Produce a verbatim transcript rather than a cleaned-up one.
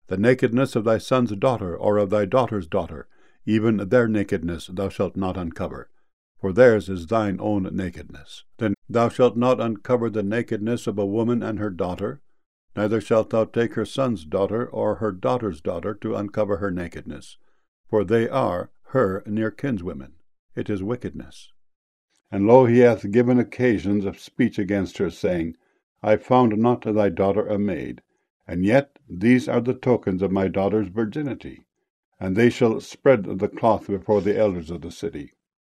The nakedness of thy son's daughter, or of thy daughter's daughter, even their nakedness thou shalt not uncover, for theirs is thine own nakedness. Then thou shalt not uncover the nakedness of a woman and her daughter, neither shalt thou take her son's daughter or her daughter's daughter to uncover her nakedness, for they are her near kinswomen. It is wickedness. And lo, he hath given occasions of speech against her, saying, I found not thy daughter a maid, and yet these are the tokens of my daughter's virginity. And they shall spread the cloth before the elders of the city.